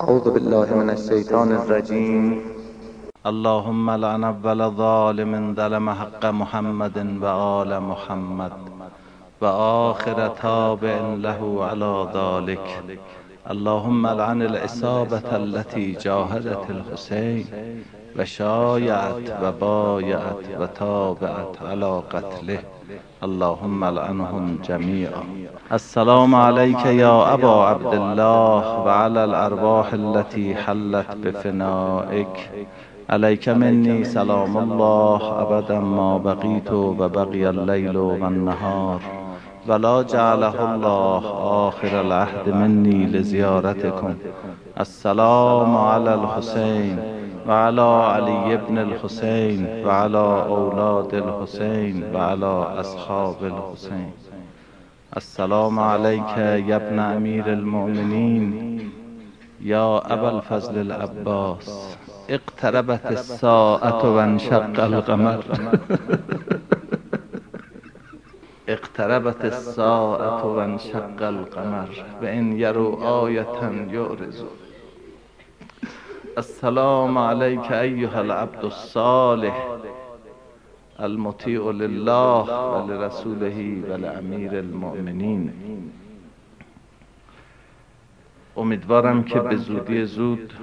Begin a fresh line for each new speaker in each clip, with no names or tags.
اعوذ بالله من الشیطان الرجیم.
اللهم لعن اول ظالم ظلم حق محمد و آل محمد و آخر تابع له على ذلك. اللهم لعن العصابة التي جاهدت الحسين و شایعت و بایعت و تابعت على قتله. اللهم لعنهم جميعا. السلام عليك يا أبا عبد الله وعلى الأرواح التي حلت بفنائك. عليك مني سلام الله أبدا ما بقيت وبقي الليل والنهار، ولا جعله الله آخر العهد مني لزيارتكم. السلام على الحسين وعلى علي بن الحسين وعلى أولاد الحسين وعلى أصحاب الحسين. السلام عليك يا ابن أمير المؤمنين يا أبا الفضل العباس. اقتربت الساعة وانشق القمر. اقتربت الساعة وانشق القمر وإن يروا آية يعرضوا. السلام عليك أيها العبد الصالح المطيع لله ولرسوله ولأمیر المؤمنین. امیدوارم که به زودی زود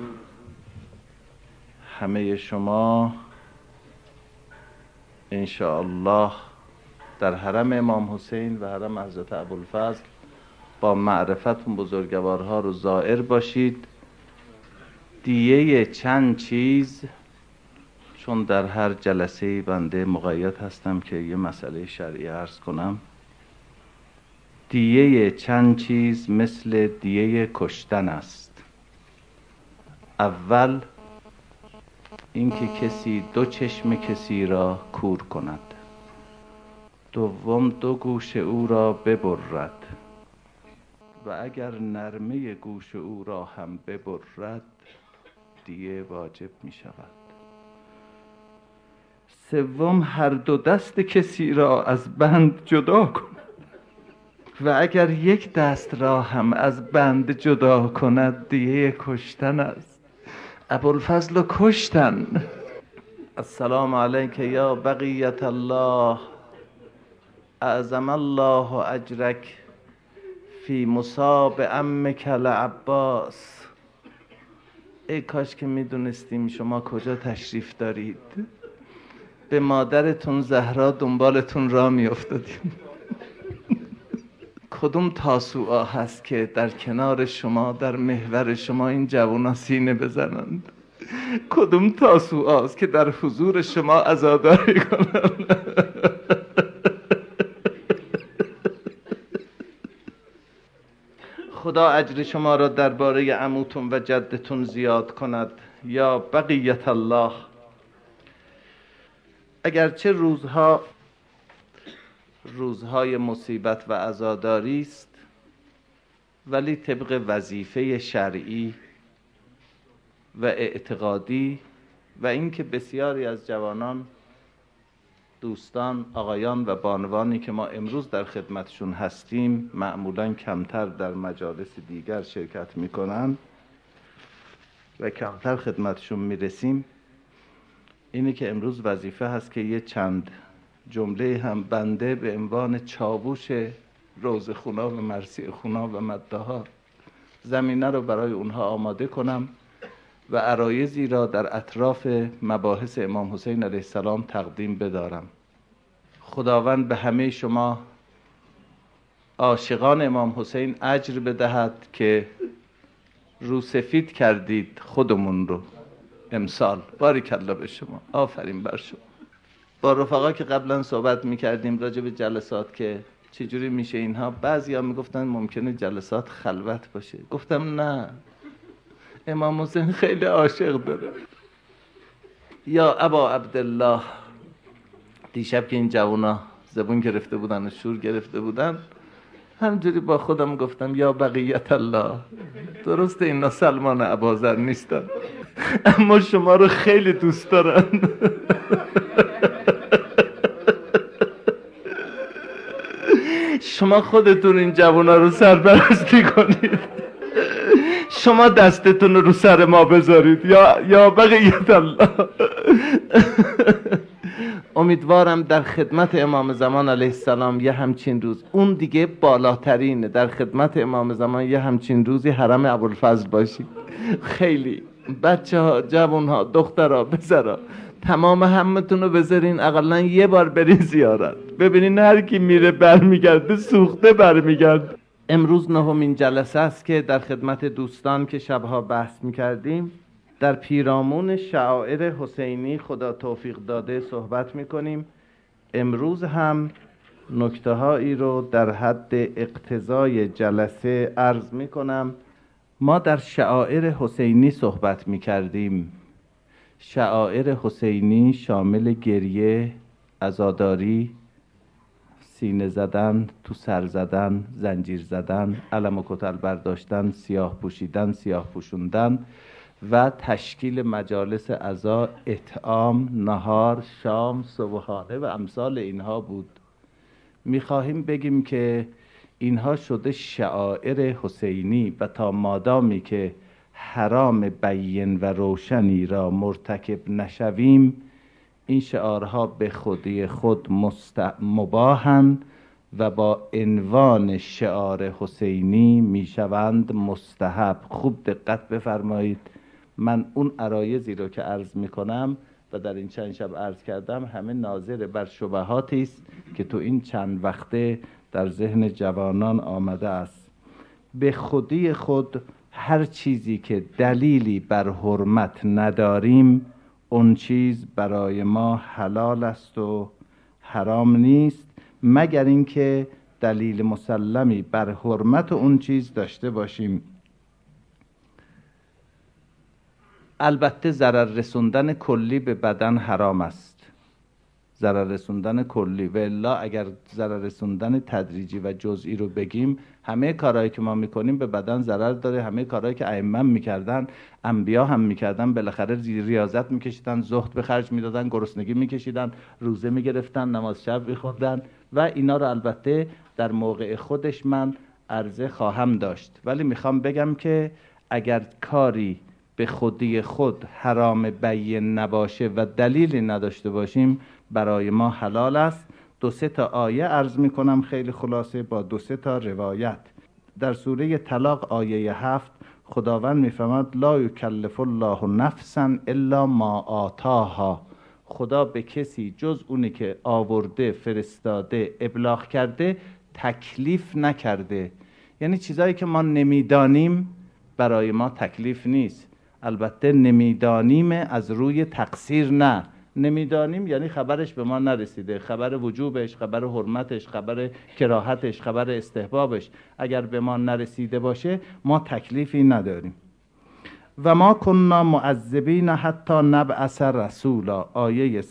همه شما انشاءالله در حرم امام حسین و حرم حضرت ابوالفضل با معرفت بزرگوارها رو زائر باشید. دیه چند چیز، چون در هر جلسه بنده مقید هستم که یه مسئله شرعی عرض کنم. دیه چند چیز مثل دیه کشتن است. اول اینکه کسی دو چشم کسی را کور کند، دوم دو گوش او را ببرد و اگر نرمه گوش او را هم ببرد دیه واجب می شود. سوم هر دو دست کسی را از بند جدا کند و اگر یک دست را هم از بند جدا کند دیه کشتن است. ابوالفضل کشتن. السلام علیک یا بقیت الله، اعظم الله اجرک فی مصاب عمک العباس. ای کاش که میدونستیم شما کجا تشریف دارید، به مادرتون زهرا دنبالتون را میافتادیم. کدوم تاسوعا هست که در کنار شما در محور شما این جوانا سینه بزنند؟ کدوم تاسوعا است که در حضور شما عزاداری کنند؟ خدا اجر شما را درباره عموتون و جدتون زیاد کند. یا بقیت الله. اگرچه روزهای مصیبت و عزاداری است، ولی طبق وظیفه شرعی و اعتقادی و اینکه بسیاری از جوانان، دوستان، آقایان و بانوانی که ما امروز در خدمتشون هستیم معمولاً کمتر در مجالس دیگر شرکت میکنن و کمتر خدمتشون میرسیم، اینه که امروز وظیفه هست که یه چند جمله هم بنده به عنوان چاووش روزخونا و مرثیه خونا و مداحا زمینه رو برای اونها آماده کنم و عرایضی را در اطراف مباحث امام حسین علیه السلام تقدیم بدارم. خداوند به همه شما عاشقان امام حسین اجر بدهد که رو سفید کردید خودمون رو امسال. بارک الله به شما، آفرین بر شما. با رفقا که قبلا صحبت میکردیم راجع به جلسات که چجوری میشه اینها، بعضیا میگفتن ممکنه جلسات خلوت باشه. گفتم نه، امام حسین خیلی عاشق داره. یا ابا عبدالله، دیشب که این جوانا زبون گرفته بودن و شور گرفته بودن، همجوری با خودم گفتم یا بقیت الله، درسته اینا سلمان اباذر نیستن اما شما رو خیلی دوست دارن. شما خودتون این جوانا رو سرپرستی کنید. شما دستتون رو سر ما بذارید یا بقیت الله. امیدوارم در خدمت امام زمان علیه السلام یه همچین روز، اون دیگه بالاترینه، در خدمت امام زمان یه همچین روزی حرم ابوالفضل باشید. خیلی بچه ها، جوان ها، دختر ها، پسرها، تمام همتون رو بذارین اقلا یه بار برین زیارت، ببینین هر کی میره برمیگرده سوخته برمیگرده. امروز نهمین جلسه است که در خدمت دوستان که شبها بحث میکردیم در پیرامون شعائر حسینی خدا توفیق داده صحبت میکنیم. امروز هم نکته هایی رو در حد اقتضای جلسه عرض میکنم. ما در شعائر حسینی صحبت میکردیم. شعائر حسینی شامل گریه، عزاداری، سینه زدن، تو سر زدن، زنجیر زدن، علم و کتل برداشتن، سیاه پوشیدن، سیاه پوشوندن و تشکیل مجالس عزا، اطعام، نهار، شام، صبحانه و امثال اینها بود. میخواهیم بگیم که اینها شده شعائر حسینی و تا مادامی که حرام بین و روشنی را مرتکب نشویم، این شعارها به خودی خود مباحند و با عنوان شعار حسینی میشوند مستحب. خوب دقت بفرمایید. من اون عرایضی رو که عرض میکنم و در این چند شب عرض کردم همه ناظر بر شبهاتی است که تو این چند وقته در ذهن جوانان آمده است. به خودی خود هر چیزی که دلیلی بر حرمت نداریم، اون چیز برای ما حلال است و حرام نیست، مگر اینکه دلیل مسلمی بر حرمت اون چیز داشته باشیم. البته ضرر رسوندن کلی به بدن حرام است، ضرر رسوندن کلی، و الا اگر ضرر رسوندن تدریجی و جزئی رو بگیم، همه کارهایی که ما میکنیم به بدن ضرر داره. همه کارهایی که ائمه میکردن، انبیا هم میکردن، بالاخره ریاضت میکشیدن، زهد به خرج میدادن، گرسنگی میکشیدن، روزه میگرفتن، نماز شب میخوندن و اینا رو البته در موقع خودش من عرضه خواهم داشت. ولی میخوام بگم که اگر کاری به خودی خود حرام بین نباشه و دلیلی نداشته باشیم، برای ما حلال است. 2-3 تا آیه عرض میکنم خیلی خلاصه با 2-3 تا روایت. در سوره طلاق آیه 7 خداوند میفرماید لا یکلف الله نفسا الا ما آتاها. خدا به کسی جز اونی که آورده، فرستاده، ابلاغ کرده تکلیف نکرده. یعنی چیزایی که ما نمیدانیم برای ما تکلیف نیست. البته نمیدانیم از روی تقصیر نه، نمیدانیم یعنی خبرش به ما نرسیده، خبر وجوبش، خبر حرمتش، خبر کراهتش، خبر استحبابش اگر به ما نرسیده باشه ما تکلیفی نداریم. و ما کنا معذبین حتی نبعث رسولا، آیه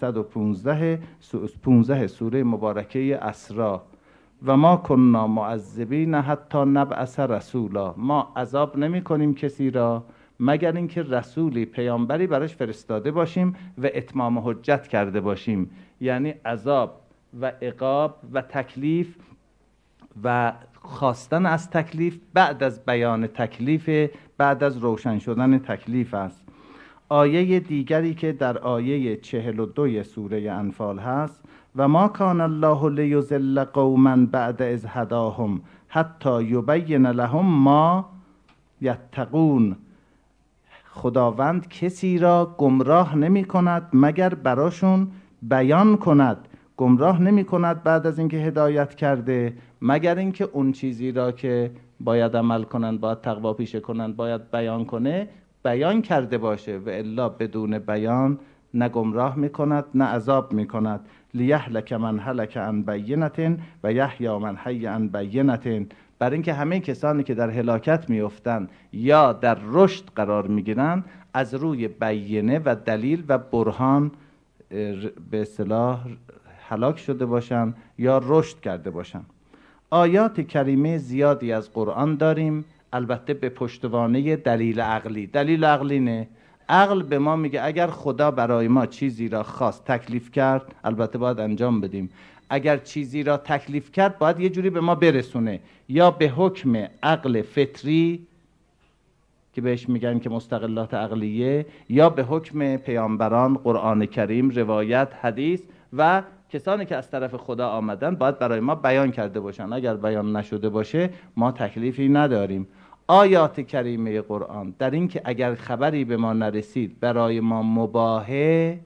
115 سوره مبارکه اسراء. و ما کنا معذبین حتی نبعث رسولا، ما عذاب نمی کنیم کسی را مگر اینکه رسولی، پیامبری براش فرستاده باشیم و اتمام حجت کرده باشیم. یعنی عذاب و عقاب و تکلیف و خواستن از تکلیف بعد از بیان تکلیف، بعد از روشن شدن تکلیف است. آیه دیگری که در آیه 42 سوره انفال هست، و ما کان الله لیضل قوما بعد اذ هداهم حتی یبین لهم ما یتقون. خداوند کسی را گمراه نمی کند مگر براشون بیان کند. گمراه نمی کند بعد از اینکه هدایت کرده مگر اینکه اون چیزی را که باید عمل کنند، باید تقوا پیشه کنند، باید بیان کنه، بیان کرده باشه، و الا بدون بیان نه گمراه می کند نه عذاب می کند. لیهلک من هلک عن بینة و یحیی من حی عن بینة. برای اینکه همه کسانی که در هلاکت میافتند یا در رشد قرار میگیرند از روی بینه و دلیل و برهان به اصطلاح هلاک شده باشند یا رشد کرده باشند. آیات کریمه زیادی از قرآن داریم، البته به پشتوانه دلیل عقلی. دلیل عقلی نه، عقل به ما میگه اگر خدا برای ما چیزی را خواست، تکلیف کرد، البته باید انجام بدیم. اگر چیزی را تکلیف کرد باید یه جوری به ما برسونه، یا به حکم عقل فطری که بهش میگن که مستقلات عقلیه، یا به حکم پیامبران، قرآن کریم، روایت، حدیث و کسانی که از طرف خدا آمدن باید برای ما بیان کرده باشن. اگر بیان نشده باشه ما تکلیفی نداریم. آیات کریمه قرآن در این که اگر خبری به ما نرسید برای ما مباهه،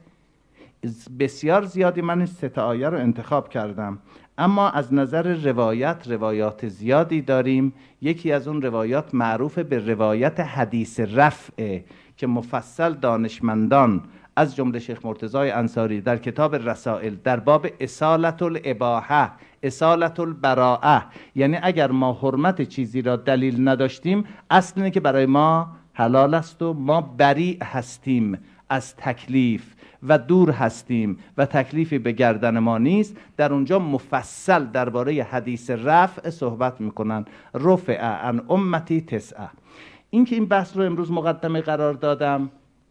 بسیار زیادی من این 3 آیه رو انتخاب کردم، اما از نظر روایات زیادی داریم. یکی از اون روایات معروف به روایت حدیث رفع که مفصل دانشمندان از جمله شیخ مرتضی انصاری در کتاب رسائل در باب اصالت الاباحه، اصالت البراءه، یعنی اگر ما حرمت چیزی را دلیل نداشتیم، اصل اینه که برای ما حلال است و ما بریء هستیم از تکلیف و دور هستیم و تکلیفی به گردن ما نیست. در اونجا مفصل درباره حدیث رفع صحبت میکنن. رفع عن امتی 9. این که این بحث رو امروز مقدمه قرار دادم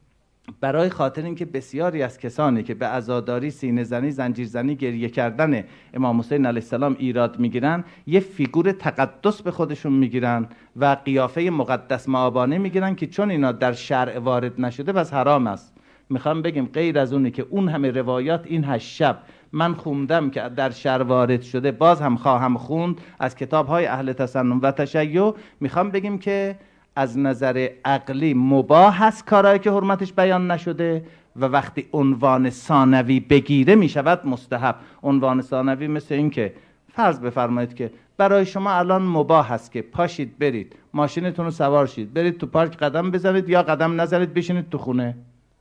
برای خاطر اینکه بسیاری از کسانی که به عزاداری، سینه زنی، زنجیر زنی، گریه کردن امام حسین علیه السلام ایراد میگیرن، یه فیگور تقدس به خودشون میگیرن و قیافه مقدس مآبانه میگیرن که چون اینا در شرع وارد نشده پس حرام است. میخوام بگیم غیر از اونی که اون همه روایات این 8 شب من خوندم که در شرع وارد شده، باز هم خواهم خوند از کتاب‌های اهل تسنن و تشیع، میخوام بگیم که از نظر عقلی مباح هست کارهایی که حرمتش بیان نشده و وقتی عنوان ثانوی بگیره میشود مستحب. عنوان ثانوی مثل این که فرض بفرمایید که برای شما الان مباح هست که پاشید برید ماشینتون رو سوار شید برید تو پارک قدم بزنید یا قدم نزنید بشینید تو خونه.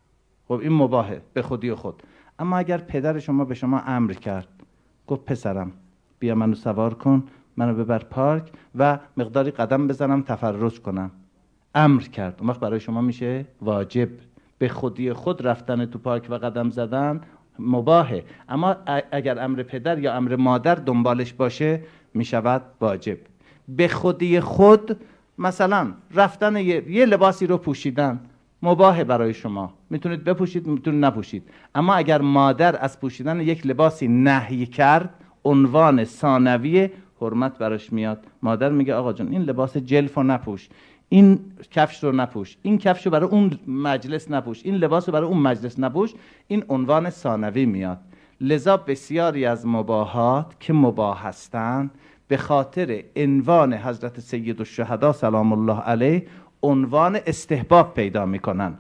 خب این مباحه به خودی خود. اما اگر پدر شما به شما امر کرد، گفت پسرم بیا منو سوار کن، منو ببر پارک و مقداری قدم بزنم تفرج کنم، امر کرد، اون وقت برای شما میشه واجب. به خودی خود رفتن تو پارک و قدم زدن مباحه، اما اگر امر پدر یا امر مادر دنبالش باشه میشود واجب. به خودی خود مثلا رفتن یه لباسی رو پوشیدن مباحه برای شما، میتونید بپوشید میتونید نپوشید. اما اگر مادر از پوشیدن یک لباسی نهی کرد، عنوان ثانوی حرمت براش میاد. مادر میگه آقا جون این لباس جلف رو نپوش، این کفش رو نپوش، این کفش رو برای اون مجلس نپوش، این لباس رو برای اون مجلس نپوش، این عنوان ثانوی میاد. لذا بسیاری از مباحات که مباح هستند به خاطر عنوان حضرت سید الشهدا سلام الله علیه عنوان استحباب پیدا میکنن،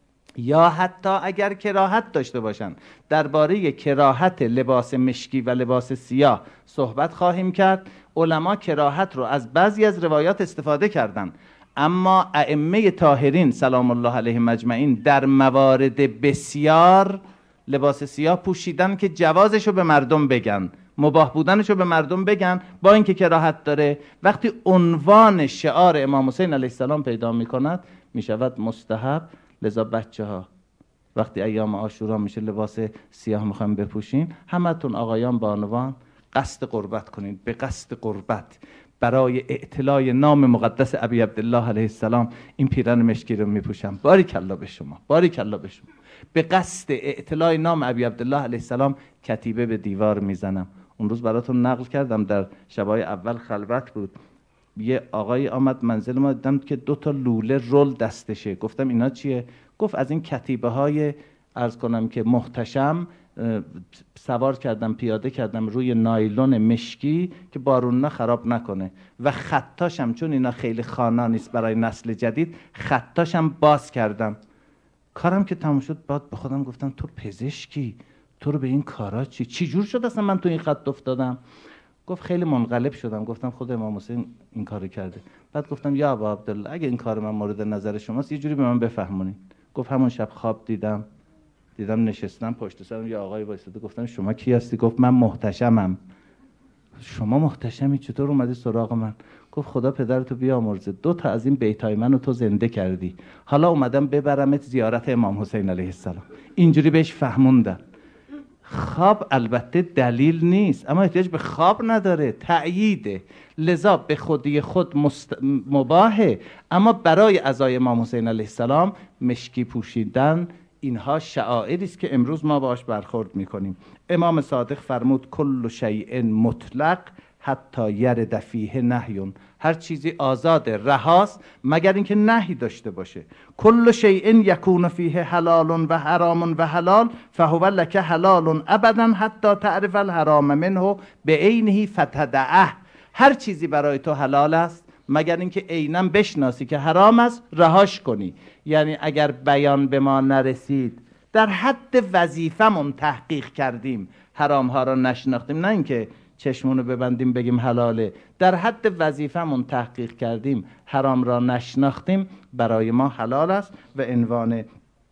یا حتی اگر کراهت داشته باشن. درباره کراهت لباس مشکی و لباس سیاه صحبت خواهیم کرد. علما کراهت رو از بعضی از روایات استفاده کردن، اما ائمه طاهرین سلام الله علیهم اجمعین در موارد بسیار لباس سیاه پوشیدن که جوازشو به مردم بگن، مباح بودنشو به مردم بگن، با اینکه کراهت داره. وقتی عنوان شعار امام حسین علیه السلام پیدا میکند میشود مستحب. لذا بچه ها وقتی ایام عاشورا میشه لباس سیاه میخوایم بپوشین، همتون آقایان با عنوان قصد قربت کنین، به قصد قربت برای اعتلای نام مقدس ابی عبدالله علیه السلام این پیرن مشکی رو میپوشم. باریکالله به شما، باریکالله به شما. به قصد اعتلای نام ابی عبدالله علیه السلام کتیبه به دیوار میزنم. اون روز براتون نقل کردم، در شبای اول خلوت بود، یه آقای آمد منزل ما، دیدم که 2 تا لوله رول دستشه. گفتم اینا چیه؟ گفت از این کتیبه های عرض کنم که محتشم سوار کردم، پیاده کردم روی نایلون مشکی که بارون خراب نکنه و خطاشم، چون اینا خیلی خوانا نیست برای نسل جدید، خطاشم باز کردم. کارم که تموم شد بعد به خودم گفتم تو پزشکی، تو رو به این کارا چی جور شد اصلا من تو این خط افتادم؟ گفت خیلی منقلب شدم. گفتم خود امام حسین این کارو کرده. بعد گفتم یا ابا عبدالله اگه این کار من مورد نظر شماست یه جوری به من بفهمونید. گفت همون شب خواب دیدم نشستم پشت سرم یه آقای وایساده. گفتم شما کی هستی؟ گفت من محتشمم. شما محتشمی؟ چطور اومدی سراغ من؟ گفت خدا پدرتو بیامرزه، 2 تا از این بیتای منو تو زنده کردی، حالا اومدم ببرمت زیارت امام حسین علیه السلام. اینجوری بهش فهموندم. خواب البته دلیل نیست، اما احتیاج به خواب نداره، تأییده. لذا به خودی خود مباحه، اما برای عزای امام حسین علیه السلام مشکی پوشیدن اینها شعائری است که امروز ما باش برخورد میکنیم. امام صادق فرمود کل شیء مطلق حتی یرد فیه نهی. هر چیزی آزاده، رهاست، مگر اینکه نهی داشته باشه. کل شیء یکون فیه حلال و حرام و حلال فهو لک حلال ابدا حتی تعرف الحرام منه بعینه فتدعه. هر چیزی برای تو حلال است مگر اینکه عیناً بشناسی که حرام است، رهاش کنی. یعنی اگر بیان به ما نرسید، در حد وظیفمون تحقیق کردیم، حرام ها را نشناختیم، نه اینکه چشمونو ببندیم بگیم حلاله، در حد وظیفمون تحقیق کردیم، حرام را نشناختیم، برای ما حلال است. و عنوان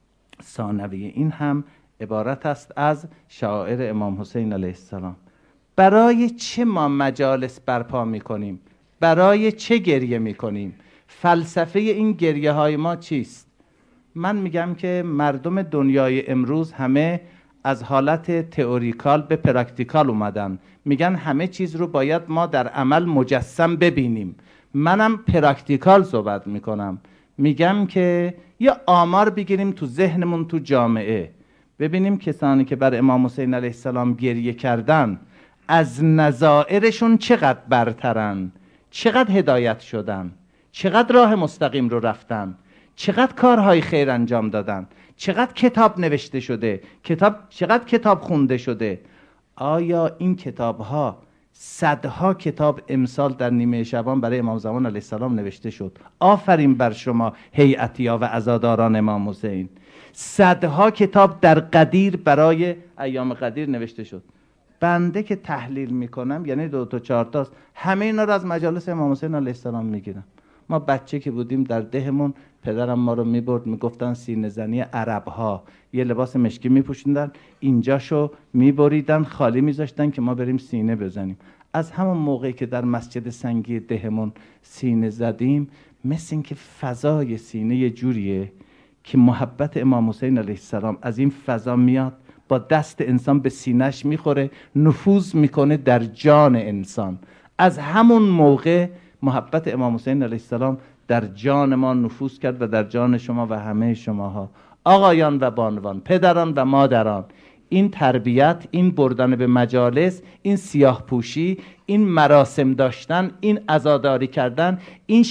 ثانوی این هم عبارت است از شعائر امام حسین علیه السلام. برای چه ما مجالس برپا میکنیم؟ برای چه گریه میکنیم؟ فلسفه این گریه های ما چیست؟ من میگم که مردم دنیای امروز همه از حالت تئوریکال به پرکتیکال اومدن، میگن همه چیز رو باید ما در عمل مجسم ببینیم. منم پرکتیکال صحبت میکنم، میگم که یه آمار بگیریم تو ذهنمون، تو جامعه، ببینیم کسانی که بر امام حسین علیه السلام گریه کردن از نظائرشون چقدر برترن، چقدر هدایت شدن، چقدر راه مستقیم رو رفتن، چقدر کارهای خیر انجام دادن، چقدر کتاب نوشته شده، چقدر کتاب خونده شده. آیا این کتاب‌ها، صدها کتاب امسال در نیمه شعبان برای امام زمان علیه السلام نوشته شد. آفرین بر شما هیئتیا و عزاداران امام حسین. صدها کتاب در قدیر برای ایام قدیر نوشته شد. بنده که تحلیل میکنم، یعنی 2 تا 4 تاست، همه اینا رو از مجالس امام حسین علیه السلام میگیرم. ما بچه که بودیم در دهمون، پدرم ما رو میبرد، میگفتن سینه زنی عرب‌ها، یه لباس مشکی میپوشیدن، اینجاشو میبریدن خالی میذاشتن که ما بریم سینه بزنیم. از همون موقعی که در مسجد سنگی دهمون سینه زدیم، مثل این که فضای سینه یه جوریه که محبت امام حسین علیه السلام از این فضا میاد، با دست انسان به سینه‌اش میخوره، نفوذ میکنه در جان انسان. از همون موقع محبت امام حسین علیه السلام در جان ما نفوذ کرد و در جان شما و همه شماها، آقایان و بانوان، پدران و مادران. این تربیت، این بردن به مجالس، این سیاه پوشی، این مراسم داشتن، این عزاداری کردن، این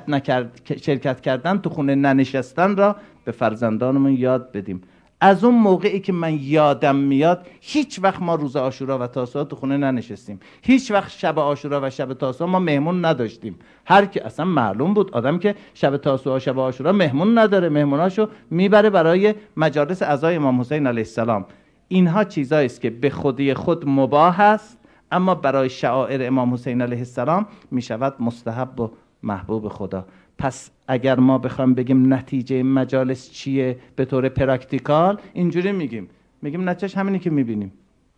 شرکت کردن تو خونه ننشستن را به فرزندانمون یاد بدیم. از اون موقعی که من یادم میاد، هیچ وقت ما روز عاشورا و تاسوعا تو خونه ننشستیم، هیچ وقت شب عاشورا و شب تاسوعا ما مهمون نداشتیم. هر کی اصلا معلوم بود آدم که شب تاسوعا و شب عاشورا مهمون نداره، مهموناشو میبره برای مجالس عزای امام حسین علیه السلام. اینها چیزایی است که به خودی خود مباح است، اما برای شعائر امام حسین علیه السلام میشود مستحب و محبوب خدا. پس اگر ما بخوایم بگیم نتیجه مجالس چیه به طور پرکتیکال، اینجوری میگیم نتیجهش همینی که میبینیم.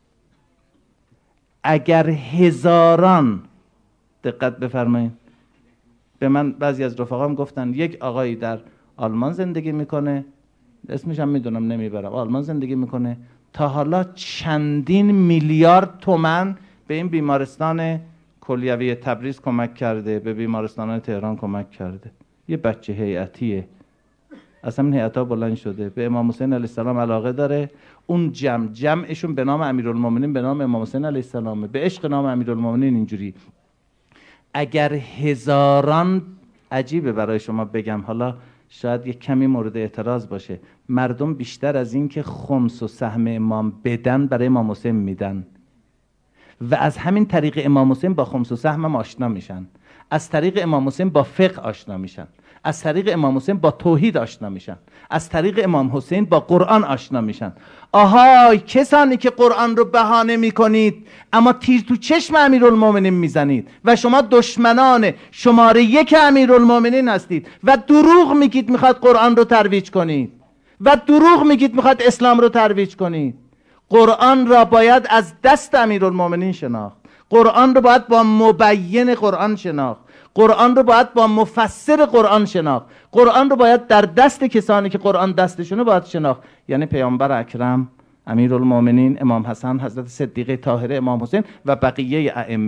اگر هزاران، دقت بفرمایید، به من بعضی از رفقام گفتن یک آقایی در آلمان زندگی میکنه، اسمش هم میدونم نمیبرم، آلمان زندگی میکنه، تا حالا چندین میلیارد تومان به این بیمارستان کلیوی تبریز کمک کرده، به بیمارستان تهران کمک کرده. یه بچه هیئتیه، اصلا این هیئت‌ها بلند شده، به امام حسین علیه السلام علاقه داره. اون جمعشون به نام امیرالمومنین، به نام امام حسین علیه السلام، به عشق نام امیرالمومنین. اینجوری اگر هزاران، عجیبه برای شما بگم، حالا شاید یک کمی مورد اعتراض باشه، مردم بیشتر از این که خمس و سهم امام بدن برای امام حسین میدن و از همین طریق امام حسین با خمس و سهم هم آشنا میشن، از طریق امام حسین با فقه آشنا میشن، از طریق امام حسین با توحید آشنا میشن، از طریق امام حسین با قرآن آشنا میشن. آهای کسانی که قرآن رو بهانه میکنید اما تیر تو چشم امیرالمومنین میزنید و شما دشمنان شماره 1 امیرالمومنین هستید و دروغ میگید میخواد قرآن رو ترویج کنید و دروغ میگید میخواد اسلام رو ترویج کنید. قرآن را باید از دست امیرالمومنین شناخت، قرآن رو باید با مبین قرآن شناخت، قرآن رو باید با مفسر قرآن شناخت، قرآن رو باید در دست کسانی که قرآن دستشونه باید شناخت، یعنی پیامبر اکرم، امیرالمومنین، امام حسن، حضرت صدیقه طاهره، امام حسین و بقیه ائمه.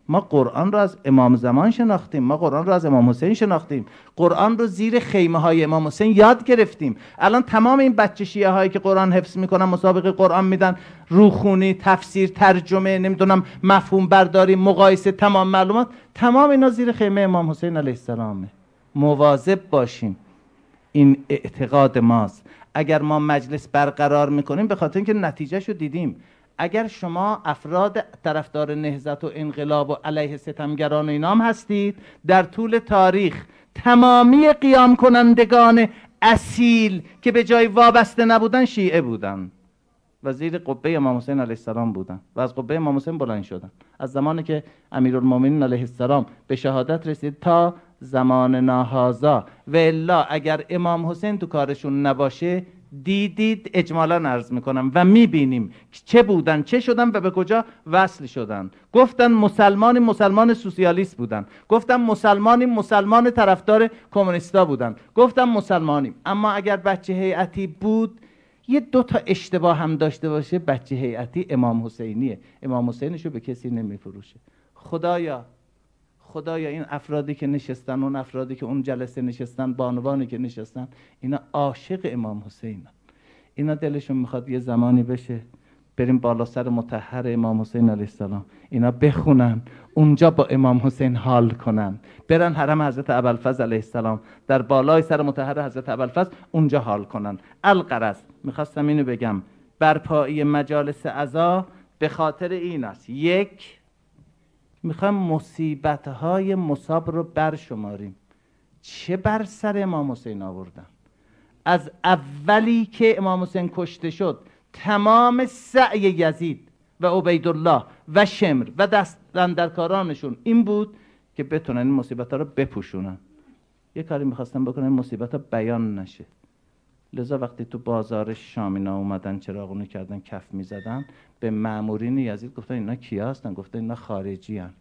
ما قرآن رو از امام زمان شناختیم، ما قرآن رو از امام حسین شناختیم، قرآن رو زیر خیمه های امام حسین یاد گرفتیم. الان تمام این بچه شیعه هایی که قرآن حفظ میکنن، مسابقه قرآن میدن، روخونی، تفسیر، ترجمه، نمیدونم مفهوم برداری، مقایسه، تمام معلومات، تمام اینا زیر خیمه امام حسین علیه السلامه. مواظب باشیم، این اعتقاد ماست. اگر ما مجلس برقرار میکنیم به خاطر اینکه نتیجهشو دیدیم. اگر شما افراد طرفدار نهضت و انقلاب و علیه ستمگران و اینام هستید، در طول تاریخ تمامی قیام کنندگان اصیل که به جای وابسته نبودن شیعه بودن و زیر قبه امام حسین علیه السلام بودن و از قبه امام حسین بلند شدن. از زمانی که امیرالمومنین علیه السلام به شهادت رسید تا زمان ناهازا. و الا اگر امام حسین تو کارشون نباشه، دیدید اجمالا عرض میکنم و میبینیم چه بودن، چه شدن و به کجا وصل شدن. گفتن مسلمان سوسیالیست بودن، گفتن مسلمان طرفدار کمونیستا بودن، گفتن مسلمانیم. اما اگر بچه هیئتی بود، یه 2 تا اشتباه هم داشته باشه، بچه هیئتی امام حسینیه، امام حسینشو به کسی نمیفروشه. خدایا این افرادی که نشستن، اون افرادی که اون جلسه نشستن، بانوانی که نشستن، اینا عاشق امام حسینن. اینا دلشون میخواد یه زمانی بشه بریم بالا سر مطهر امام حسین علیه السلام، اینا بخونن، اونجا با امام حسین حال کنن، برن حرم حضرت ابوالفضل علیه السلام، در بالای سر مطهر حضرت ابوالفضل اونجا حال کنن. الغرض میخواستم اینو بگم، برپایی مجالس عزا به خاطر این است: یک، میخوایم مصیبت‌های مصاب رو برشماریم. چه بر سر امام حسین آوردن؟ از اولی که امام حسین کشته شد، تمام سعی یزید و عبیدالله و شمر و دستاندرکارانشون این بود که بتونن این مصیبت‌ها رو بپوشونن. یه کاری میخواستن بکنن این مصیبت‌ها بیان نشه. لذا وقتی تو بازار شام اینا اومدن چراغونو کردن، کف میزدن، به مامورین یزید گفتن اینا کیا هستن؟ گفتن اینا خارجی هستن.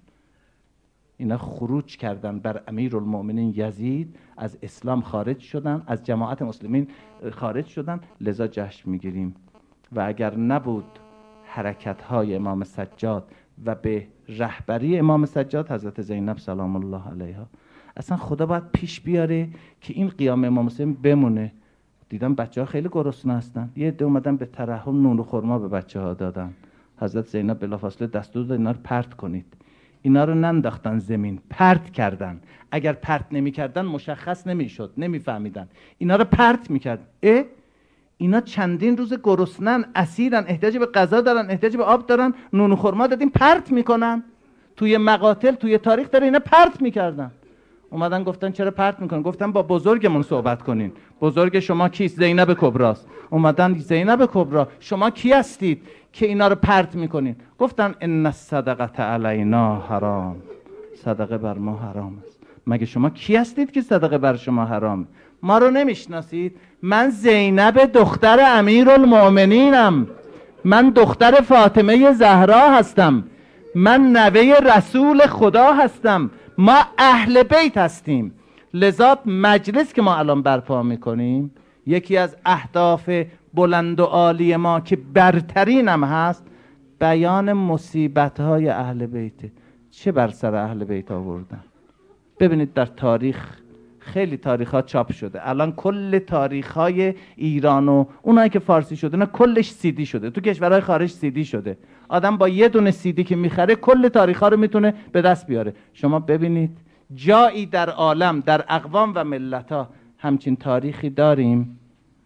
اینا خروج کردن بر امیرالمومنین یزید، از اسلام خارج شدن، از جماعت مسلمین خارج شدن، لذا جشن میگیریم. و اگر نبود حرکت‌های امام سجاد و به رهبری امام سجاد حضرت زینب سلام الله علیها، اصلا خدا باید پیش بیاره که این قیام امام حسین بمونه. دیدم بچه‌ها خیلی گرسنه هستن، یه عده اومدن به ترحم نون و خرما به بچه‌ها دادن. حضرت زینب بلافاصله دستور داد اینا رو پرت کنید. اینا رو ننداختن زمین، پرت کردن. اگر پرت نمی‌کردن مشخص نمی‌شد، نمی‌فهمیدن. اینا رو پرت می‌کرد. اینا چندین روز گرسنن، اسیرن، احتیاج به غذا دارن، احتیاج به آب دارن، نون و خرما دادیم پرت می‌کنن. توی مقاتل، توی تاریخ داره اینا پرت می‌کردن. اومدن گفتن چرا پرت میکنن؟ گفتن با بزرگمون صحبت کنین. بزرگ شما کیست؟ زینب کبراست. اومدن زینب کبرا شما کی هستید که اینا رو پرت میکنین؟ گفتن ان الصدقه علینا حرام، صدقه بر ما حرام است. مگه شما کی هستید که صدقه بر شما حرام؟ ما رو نمیشناسید؟ من زینب دختر امیرالمومنینم، من دختر فاطمه زهرا هستم، من نوه رسول خدا هستم، ما اهل بیت هستیم. لذا مجلس که ما الان برپا میکنیم، یکی از اهداف بلند و عالی ما که برترین هم هست، بیان مصیبت‌های اهل بیت. چه بر سر اهل بیت آوردن؟ ببینید در تاریخ خیلی تاریخ‌ها چاپ شده. الان کل تاریخ‌های ایران و اونایی که فارسی شده نه کلش سیدی شده، تو کشورهای خارج سیدی شده. آدم با یه دونه سیدی که میخره کل تاریخ‌ها رو میتونه به دست بیاره. شما ببینید جایی در عالم، در اقوام و ملت‌ها همچین تاریخی داریم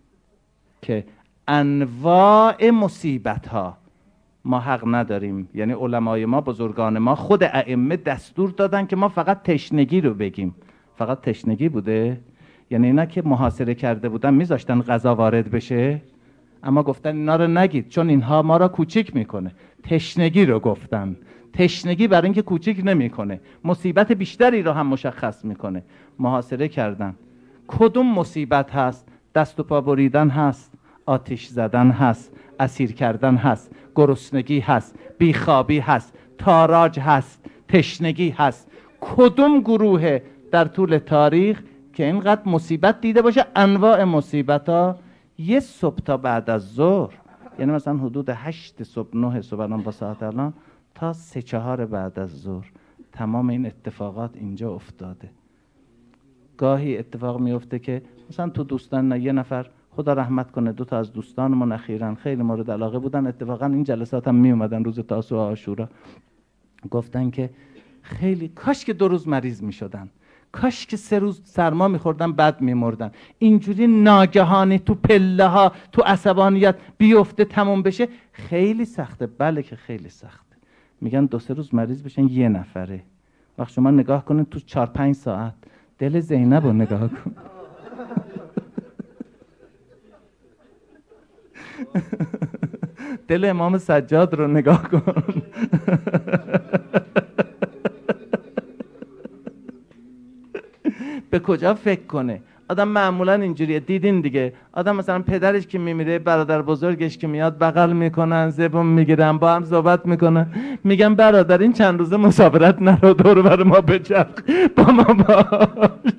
که انواع مصیبت‌ها ما حق نداریم. یعنی علمای ما، بزرگان ما، خود ائمه دستور دادن که ما فقط تشنگی رو بگیم. فقط تشنگی بوده؟ یعنی اینا که محاصره کرده بودن میذاشتن غذا وارد بشه؟ اما گفتن اینا رو نگید چون اینها ما را کوچیک میکنه. تشنگی رو گفتن. تشنگی برای اینکه کوچیک نمیکنه، مصیبت بیشتری رو هم مشخص میکنه. محاصره کردن. کدوم مصیبت هست؟ دست و پا بریدن هست، آتش زدن هست، اسیر کردن هست، گرسنگی هست، بیخوابی هست، تاراج هست، تشنگی هست. کدوم گروه در طول تاریخ که اینقدر مصیبت دیده باشه؟ انواع مصیبت ها. یه صبح تا بعد از ظهر، یعنی مثلا حدود 8 صبح 9 صبح الان با ساعت الان تا 3-4 بعد از ظهر تمام این اتفاقات اینجا افتاده. گاهی اتفاق میفته که مثلا تو دوستان یه نفر خدا رحمت کنه 2 تا از دوستانمون اخیراً خیلی مورد علاقه بودن، اتفاقا این جلسات هم می اومدن روز تاسوعا و عاشورا، گفتن که خیلی کاش که 2 روز مریض می شدن، کاش که 3 روز سرما می خوردن بعد می مردن. اینجوری ناگهانی تو پله ها تو عصبانیت بیفته تموم بشه خیلی سخته. بله که خیلی سخته. میگن 2-3 روز مریض بشن یه نفره. وقت شما نگاه کنید تو 4-5 ساعت دل زینب رو نگاه کن. دل امام سجاد رو نگاه کن. به کجا فکر کنه آدم؟ معمولا اینجوریه، دیدین دیگه، آدم مثلا پدرش که میمیره برادر بزرگش که میاد بغل میکنن، زبون میگیرن، با هم صحبت میکنن، میگن برادر این چند روزه مسافرت نرو، دور بر ما بچرخ، با ما باش.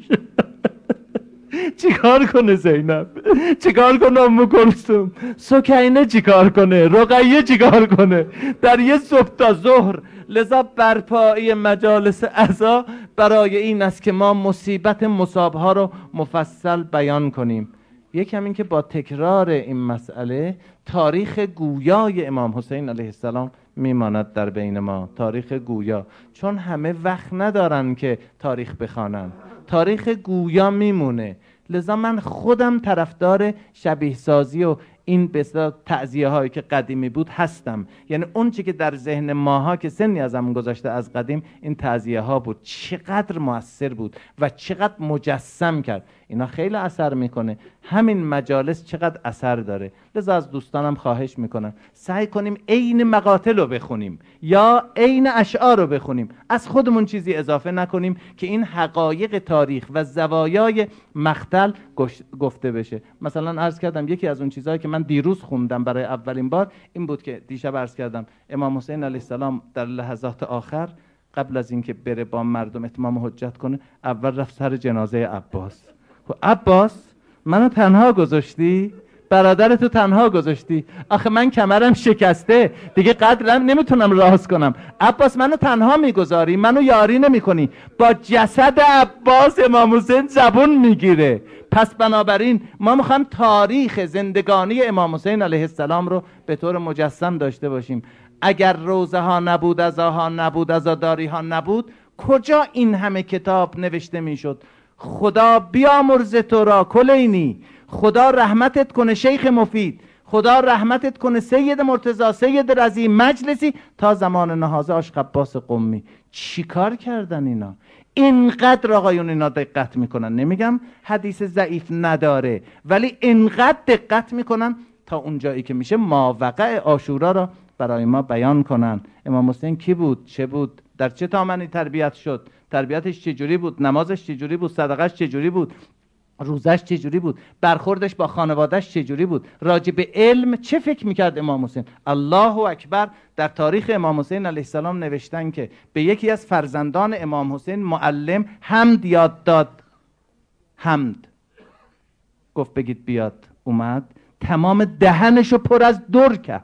چیکار کنه زینب؟ چیکار کنه ام کلثوم؟ سکینه چیکار کنه؟ رقیه چیکار کنه؟ در یه صبح تا ظهر. لذا برپایی مجالس عزا برای این است که ما مصیبت مصابها رو مفصل بیان کنیم. یکم این که با تکرار این مسئله تاریخ گویای امام حسین علیه السلام میماند در بین ما. تاریخ گویا، چون همه وقت ندارن که تاریخ بخوانن، تاریخ گویا میمونه. لذا من خودم طرفدار شبیه سازی و این بسیار تعزیه هایی که قدیمی بود هستم. یعنی اون چی که در ذهن ماها که سنی از همون گذاشته از قدیم، این تعزیه ها بود، چقدر مؤثر بود و چقدر مجسم کرد. اینا خیلی اثر میکنه. همین مجالس چقدر اثر داره. لذا از دوستانم خواهش میکنم سعی کنیم عین مقاتل رو بخونیم یا عین اشعار رو بخونیم، از خودمون چیزی اضافه نکنیم که این حقایق تاریخ و زوایای مقتل گفته بشه. مثلا عرض کردم یکی از اون چیزهایی که من دیروز خوندم برای اولین بار این بود که دیشب عرض کردم امام حسین علیه السلام در لحظات آخر قبل از اینکه بره با مردم اتمام حجت کنه، اول رفت سر جنازه عباس. عباس منو تنها گذاشتی؟ برادرتو تنها گذاشتی؟ آخه من کمرم شکسته دیگه، قدرم نمیتونم راست کنم. عباس منو تنها میگذاری؟ منو یاری نمیکنی؟ با جسد عباس امام حسین زبون میگیره. پس بنابراین ما میخوایم تاریخ زندگانی امام حسین علیه السلام رو به طور مجسم داشته باشیم. اگر روزه ها نبود، عزاها نبود، عزاداری ها نبود، کجا این همه کتاب نوشته میشد؟ خدا بیامرز تو را کلینی، خدا رحمتت کنه شیخ مفید، خدا رحمتت کنه سید مرتضی، سید رضی مجلسی، تا زمان نهازه عاشق عباس قمی. چی کار کردن اینا؟ اینقدر آقایون اینا دقت میکنن. نمیگم حدیث ضعیف نداره، ولی اینقدر دقت میکنن تا اونجایی که میشه ماوقع عاشورا را برای ما بیان کنن. امام حسین کی بود؟ چه بود؟ در چه تامنی تربیت شد؟ تربیتش چجوری بود؟ نمازش چجوری بود؟ صدقش چجوری بود؟ روزش چجوری بود؟ برخوردش با خانوادهش چجوری بود؟ راجع به علم چه فکر میکرد امام حسین؟ الله اکبر. در تاریخ امام حسین علیه السلام نوشتن که به یکی از فرزندان امام حسین معلم حمد یاد داد. حمد گفت بگید بیاد. اومد تمام دهنشو پر از در کرد.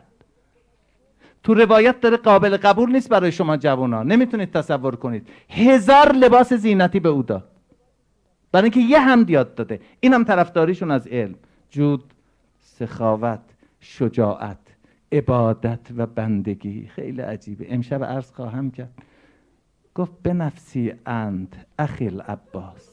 تو روایت داره، قابل قبول نیست برای شما جوونا، نمیتونید تصور کنید. 1000 لباس زینتی به او داد برای اینکه یه حمد یاد داده. این هم طرفداریشون از علم، جود، سخاوت، شجاعت، عبادت و بندگی. خیلی عجیبه. امشب عرض خواهم کرد. گفت به نفسی اند اخیل عباس،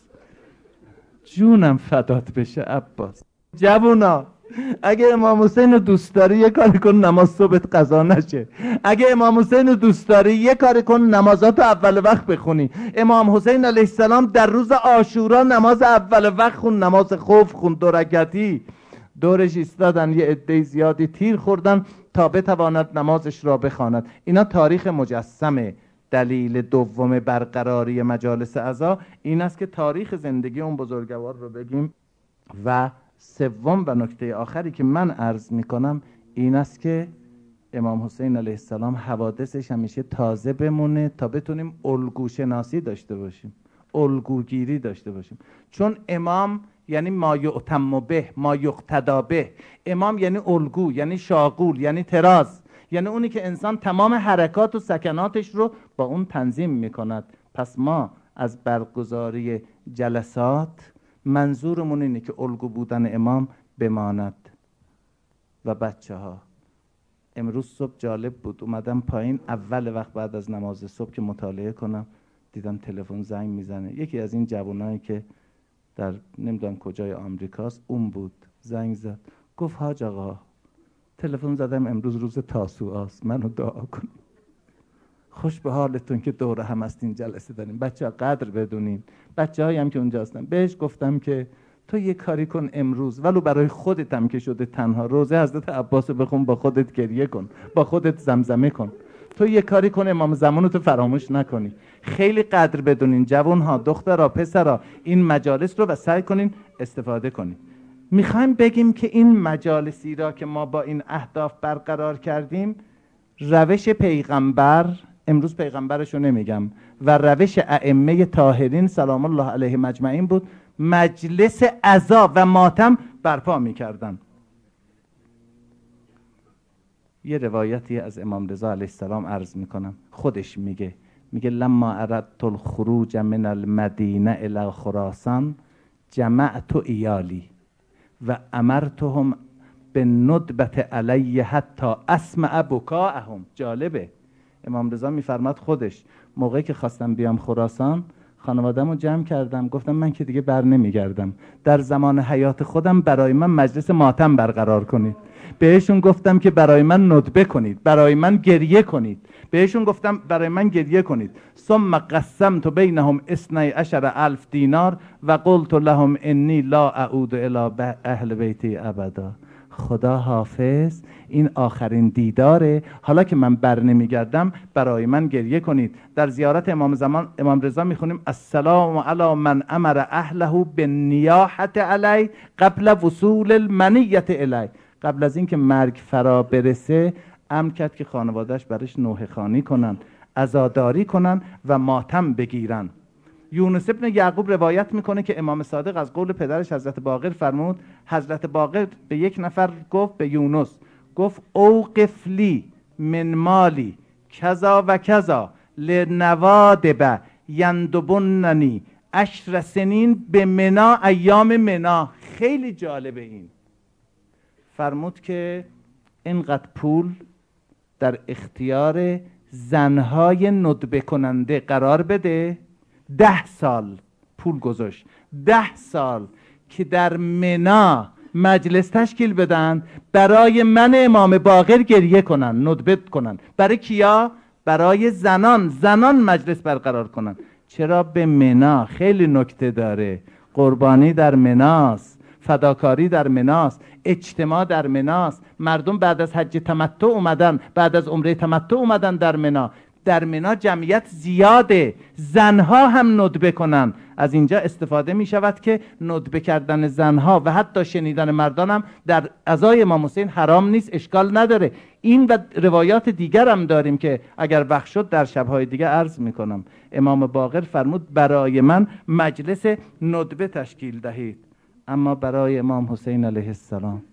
جونم فدات بشه عباس. جوونا اگه امام حسین رو دوست داری یه کاری کن نماز صبحت قضا نشه. اگه امام حسین رو دوست داری یه کاری کن نمازات اول وقت بخونی. امام حسین علیه السلام در روز عاشورا نماز اول وقت خون، نماز خوف خون، 2 رکعتی. دورش ایستادن یه عده زیادی، تیر خوردن تا بتواند نمازش را بخواند. اینا تاریخ مجسمه. دلیل دوم برقراری مجالس عزا این است که تاریخ زندگی اون بزرگوار رو بگیم. و سوم و نکته آخری که من عرض میکنم این است که امام حسین علیه السلام حوادثش همیشه تازه بمونه تا بتونیم الگوشناسی داشته باشیم، الگوگیری داشته باشیم. چون امام یعنی ما یعتم به، ما یقتدا به. امام یعنی الگو، یعنی شاغول، یعنی طراز، یعنی اونی که انسان تمام حرکات و سکناتش رو با اون تنظیم میکند. پس ما از برگزاری جلسات منظورمون اینه که الگو بودن امام بماند. و بچه ها امروز صبح جالب بود، اومدم پایین اول وقت بعد از نماز صبح که مطالعه کنم دیدم تلفن زنگ میزنه. یکی از این جوانایی که در نمیدونم کجای آمریکاست اون بود، زنگ زد گفت حاج آقا تلفن زدم امروز روز تاسوعاست، منو دعا کن. خوش به حالتون که دور هم هستین جلسه داریم. بچه ها قدر بدونین. بچه هایی هم که اونجا هستن بهش گفتم که تو یه کاری کن امروز، ولو برای خودت هم که شده تنها، روزه حضرت عباس رو بخون، با خودت گریه کن، با خودت زمزمه کن. تو یه کاری کن امام زمان رو تو فراموش نکنی. خیلی قدر بدونین جوان ها، دخترها، پسرها، این مجالس رو و سعی کنین استفاده کنین. میخوایم بگیم که این مجالسی را که ما با این اهداف برقرار کردیم، روش پیغمبر، امروز پیغمبرشو نمیگم، و روش ائمه طاهرین سلام الله علیهم اجمعین بود. مجلس عزا و ماتم برپا میکردن. یه روایتی از امام رضا علیه السلام عرض میکنم. خودش میگه لما اردت الخروج من المدینه الی خراسان جمعت ایالی و امرتهم به ندبت علیه حتی اسمع بکاءهم. جالبه، امام رضا میفرماد خودش موقعی که خواستم بیام خراسان خانواده‌مو جمع کردم، گفتم من که دیگه بر نمیگردم، در زمان حیات خودم برای من مجلس ماتم برقرار کنید. بهشون گفتم که برای من ندبه کنید، برای من گریه کنید. بهشون گفتم برای من گریه کنید. ثم قسمت بینهم 12,000 دینار و قلت لهم انی لا اعود الی اهل بیتی ابدا. خدا حافظ، این آخرین دیداره، حالا که من بر نمیگردم برای من گریه کنید. در زیارت امام زمان امام رضا میخونیم السلام علی من امر اهله بالنیاحه علی قبل وصول المنیه الی. قبل از اینکه مرگ فرا برسه امر کرد که خانوادهش برش نوحه خوانی کنن، عزاداری کنن و ماتم بگیرن. یونس ابن یعقوب روایت میکنه که امام صادق از قول پدرش حضرت باقر فرمود، حضرت باقر به یک نفر گفت، به یونس گفت اوقف لی من مالی کذا و کذا لنوادب یندبننی 10 سنین به منا ایام منا. خیلی جالبه این. فرمود که اینقدر پول در اختیار زنهای ندبه کننده قرار بده. 10 سال پول گذاشت، 10 سال که در منا مجلس تشکیل بدن برای من امام باقر گریه کنن، ندبه کنن. برای کیا؟ برای زنان مجلس برقرار کنن. چرا به منا؟ خیلی نکته داره. قربانی در مناست، فداکاری در مناست، اجتماع در مناست. مردم بعد از حج تمتع اومدن، بعد از عمره تمتع اومدن در منا. در منا جمعیت زیاده، زنها هم ندبه کنن. از اینجا استفاده می شود که ندبه کردن زنها و حتی شنیدن مردان هم در عزای امام حسین حرام نیست، اشکال نداره. این و روایات دیگر هم داریم که اگر وقت شد در شبهای دیگه عرض می کنم. امام باقر فرمود برای من مجلس ندبه تشکیل دهید. اما برای امام حسین علیه السلام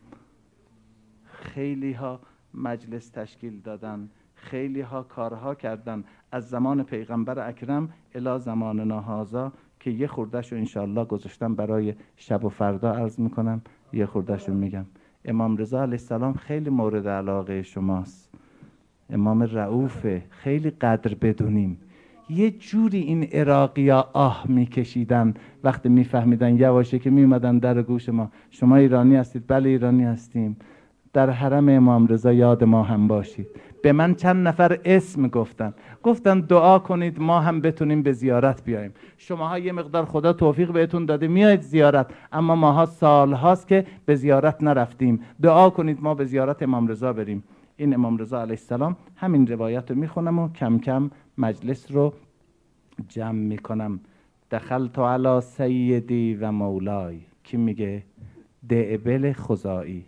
خیلی ها مجلس تشکیل دادن، خیلی ها کارها کردن از زمان پیغمبر اکرم الی زماننا هذا که یه خوردهشو انشاءالله گذاشتم برای شب و فردا عرض میکنم، یه خوردهشو میگم. امام رضا علیه السلام خیلی مورد علاقه شماست، امام رؤوفه، خیلی قدر بدونیم. یه جوری این عراقی‌ها آه میکشیدن وقتی میفهمیدن یواشه که میومدن در گوش ما شما ایرانی هستید؟ بله ایرانی هستیم. در حرم امام رضا یاد ما هم باشید. به من چند نفر اسم گفتن دعا کنید ما هم بتونیم به زیارت بیاییم. شماها یه مقدار خدا توفیق بهتون داده میایید زیارت، اما ماها سال هاست که به زیارت نرفتیم. دعا کنید ما به زیارت امام رضا بریم. این امام رضا علیه السلام. همین روایت رو میخونم و کم کم مجلس رو جمع میکنم. دخلت علی سیدی و مولای. کی میگه؟ دعبل خزائی،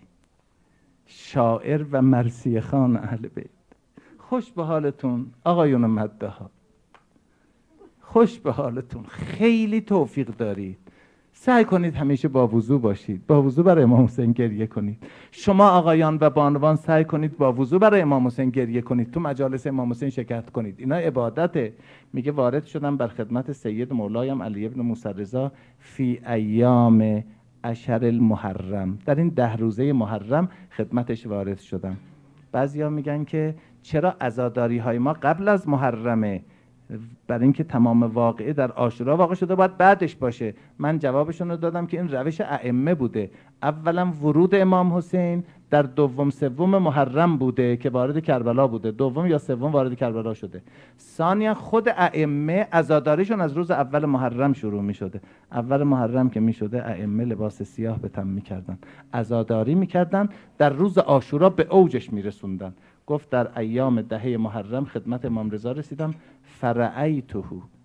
شاعر و مرثیه خوان اهل بیت. خوش به حالتون آقایون مداحا، خوش به حالتون، خیلی توفیق دارید. سعی کنید همیشه با وضو باشید، با وضو برای امام حسین گریه کنید. شما آقایان و بانوان سعی کنید با وضو برای امام حسین گریه کنید، تو مجالس امام حسین شرکت کنید. اینا عبادته. میگه وارد شدم بر خدمت سید مولایم علی ابن موسی رضا فی ایام عشر المحرم، در این 10 روزه محرم خدمتش وارد شدم. بعضیا میگن که چرا عزاداری های ما قبل از محرمه؟ برای اینکه تمام واقعه در عاشورا واقع شده باید بعدش باشه. من جوابشون رو دادم که این روش ائمه بوده. اولا ورود امام حسین در 2 3 محرم بوده که وارد کربلا بوده، 2 یا 3 وارد کربلا شده. ثانیا خود ائمه عزاداریشون از روز اول محرم شروع می شده. اول محرم که می شده ائمه لباس سیاه به تن می کردن، عزاداری می کردن، در روز عاشورا به اوجش می رسوندن. گفت در ایام 10 محرم خدمت امام رضا رسیدم، فرأیته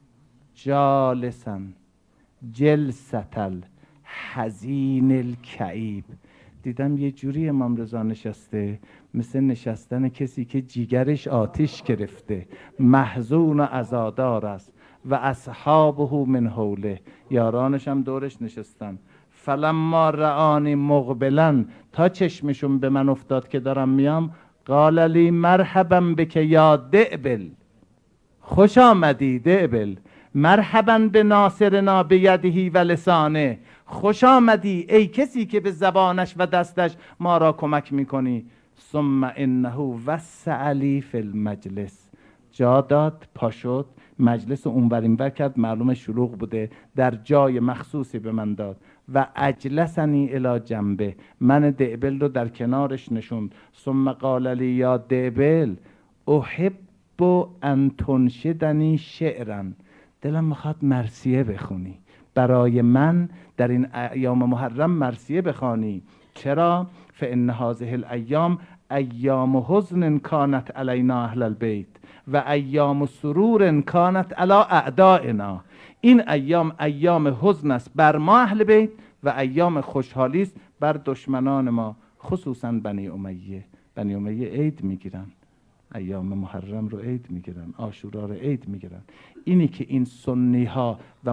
جالسا جلسة الحزین الکئیب، دیدم یه جوری امام رضا نشسته مثل نشستن کسی که جیگرش آتش گرفته، محزون و عزادار است و اصحابه من حوله، یارانش هم دورش نشستن. فلما رآنی مقبلا، تا چشمشون به من افتاد که دارم میام، قال لی مرحبا بک یا دئبل، خوش آمدی دئبل، مرحبا به ناصرنا بیدهی و لسانه، خوش آمدی ای کسی که به زبانش و دستش ما را کمک میکنی. ثم انه وسع لی فی المجلس، جا داد، پا شد، مجلس اونور اینور کرد، معلومه شلوغ بوده، در جای مخصوصی به من داد. و اجلسنی الی جنبه، من دئبل رو در کنارش نشوند. ثم قال لی یا دئبل احب ان تنشدنی شعرا، دلم میخواد مرثیه بخونی برای من در این ایام محرم، مرثیه بخوانی. چرا؟ فان هذه الایام ایام حزن کانت علینا اهل البیت و ایام سرور کانت علی اعدائنا، این ایام ایام حزن است بر ما اهل بیت و ایام خوشحالی است بر دشمنان ما، خصوصا بنی امیه. بنی امیه عید میگیرن، ایام محرم رو عید میگیرن، عاشورا رو عید میگیرن. اینی که این سنی ها و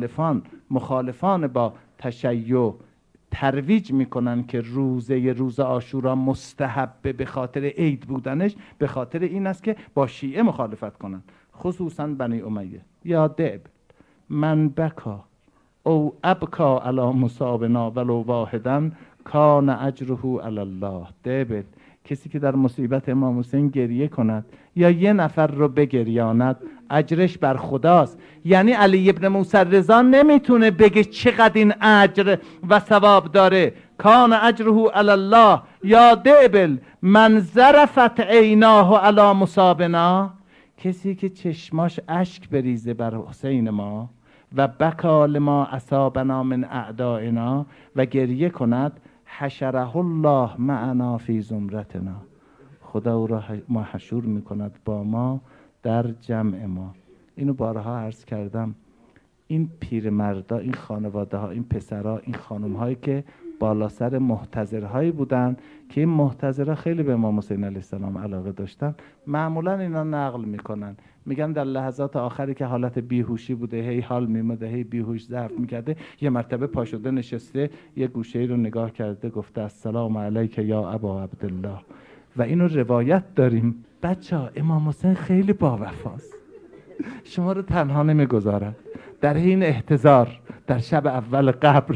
مخالفان با تشیع ترویج میکنن که روز عاشورا مستحبه به خاطر عید بودنش، به خاطر این است که با شیعه مخالفت کنن، خصوصا بنی امیه. یا دب من بکا او ابکا علی مصابنا ولو واحدا کان اجره علی الله. دبل، کسی که در مصیبت امام حسین گریه کند یا یه نفر رو بگریاند، اجرش بر خداست. یعنی علی ابن موسی رضا نمیتونه بگه چقدر این اجر و ثواب داره. کان اجره علی الله. یا دبل من ظرفت عیناه علی مصابنا، کسی که چشماش اشک بریزه بر حسین ما، و بکا لما اصابنا من اعدائنا، و گریه کند، حشره الله معنا فی زمرتنا، خدا او را محشور میکند با ما در جمع ما. اینو بارها عرض کردم. این پیرمردا، این خانواده ها، این پسرها، این خانم هایی که بالا سر محتضرهایی بودن که این محتضرها خیلی به امام حسین علیه السلام علاقه داشتن، معمولا اینا نقل میکنن، میگن در لحظات آخری که حالت بیهوشی بوده، هی حال میمده، هی بیهوش ضعف میکرده، یه مرتبه پا شده نشسته، یه گوشه ای رو نگاه کرده، گفته السلام علیک یا ابا عبدالله. و اینو روایت داریم. بچه‌ها امام حسین خیلی با وفاست، شما رو تنها نمیگذارد. در حین احتضار در شب اول قبر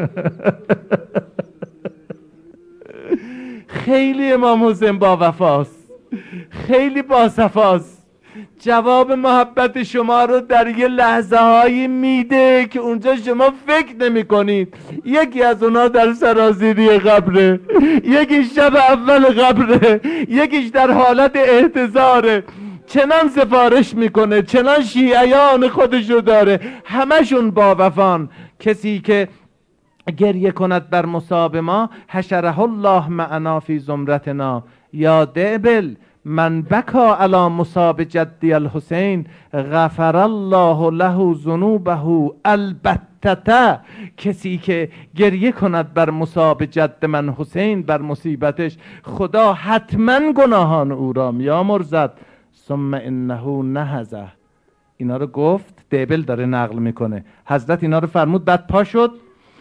خیلی امام حسین با وفاست، خیلی با صفاست. جواب محبت شما رو در یه لحظه هایی میده که اونجا شما فکر نمی کنید. یکی از اونا در سرازیری قبره، یکی شب اول قبره، یکیش در حالت احتضاره، چنان سفارش میکنه، چنان شیعیان خودشو داره، همشون با وفان. کسی که گریه کند بر مصاب ما، حشره الله معنا فی زمرتنا. یا دبل من بکا علی مصاب جدی الحسین غفر الله له ذنوبه البتة، کسی که گریه کند بر مصاب جد من حسین، بر مصیبتش، خدا حتما گناهان او را میامرزد. ثم انه نهضه، اینا رو گفت، دبل داره نقل میکنه، حضرت اینا رو فرمود، بعد پا شد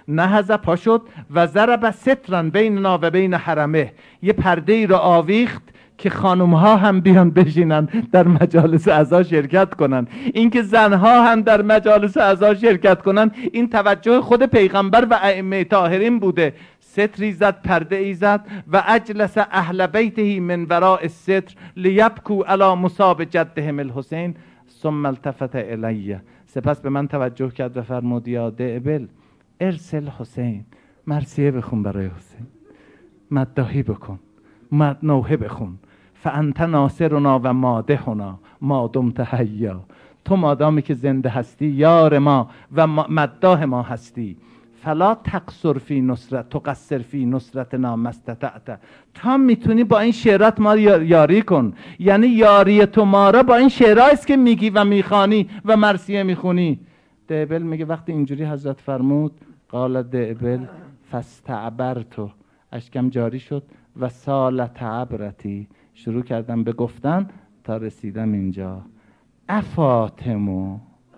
نهض پا شد و ضرب سترا بیننا و بین حرمه، یه پرده ای رو آویخت که خانم‌ها هم بیان بشینن در مجالس عزا شرکت کنن. این که زنها هم در مجالس عزا شرکت کنن این توجه خود پیغمبر و ائمه طاهرین بوده. ستری زد، پرده ای زد و اجلس اهل بیته من وراء الستر لیبکوا علی مصاب جدهم الحسین ثم التفت الی، سپس به من توجه کرد و فرمود یا دعبل ارسل حسین، مرثیه بخون برای حسین، مداحی بکن، نوحه بخون، فانت ناصرنا و مادحنا ما دمت حیا، تو مادامی که زنده هستی یار ما و مداح ما هستی. فلا تقصر فی نصرت تقصر فی نصرتنا ما استطعت، تا میتونی با این شعرات ما یاری کن. یعنی یاری تو ما را با این شعرهاییست که میگی و میخوانی و مرثیه میخونی. دعبل میگه وقتی اینجوری حضرت فرمود قال دعبل فاستعبرت، اشکم جاری شد و سالت عبرتی، شروع کردم به گفتن تا رسیدم اینجا. افاطمو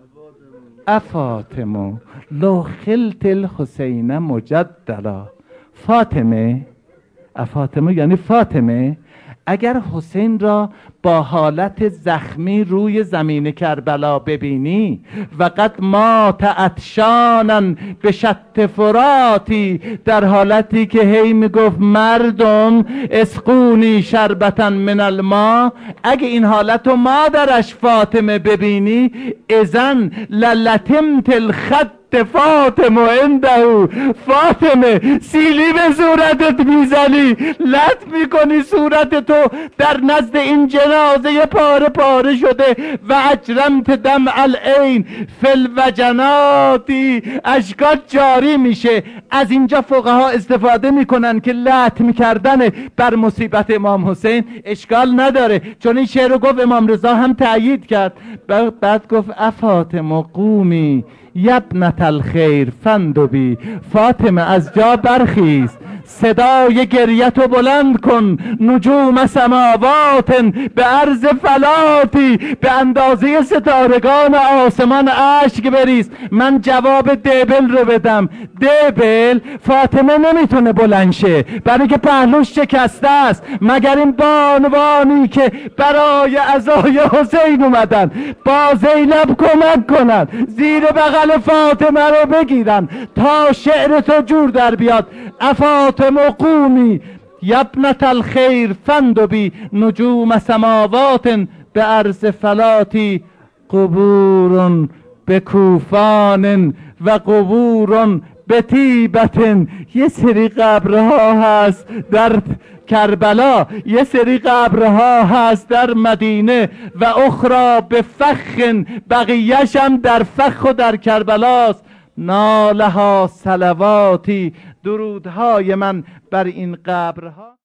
لو خلت الحسین مجدلا، فاطمه یعنی فاطمه، اگر حسین را با حالت زخمی روی زمین کربلا ببینی و قد مات عطشانا به شط فراتی، در حالتی که هی میگفت مردم اسقونی شربتا من الماء، اگه این حالت رو مادرش فاطمه ببینی اذن للتمت الخط فاطمه عنده، فاطمه سیلی به صورتت میزنی، لط میکنی صورت تو در نزد این جنازه پاره پاره شده و اجرمت دمع العین فی الوجناتی، اشکات جاری میشه. از اینجا فقها استفاده میکنن که لط میکردن بر مصیبت امام حسین اشکال نداره، چون این شعر رو گفت امام رضا هم تأیید کرد. بعد گفت افاطمه قومی یبنت الخیر فندبی، فاطمه از جا برخیز، صدای گریتو بلند کن، نجوم سماوات به عرض فلاتی، به اندازه ستارگان آسمان اشک بریز. من جواب دبل رو بدم. دبل فاطمه نمیتونه بلند شه برای که پهلوش شکسته است، مگر این بانوانی که برای عزای حسین اومدن با زینب کمک کنن، زیر بغل فاطمه رو بگیرن تا شعر تو جور در بیاد. افاطمه قومی یبنت الخیر فندبی، نجوم سماوات به عرض فلاتی، قبور به کوفان و قبور به طیبتن. یه سری قبرها هست در کربلا، یه سری قبرها هست در مدینه و اخرى به فخن، بقیه‌ش هم در فخ و در کربلاست. نالها صلواتی، درودهای من بر این قبرها.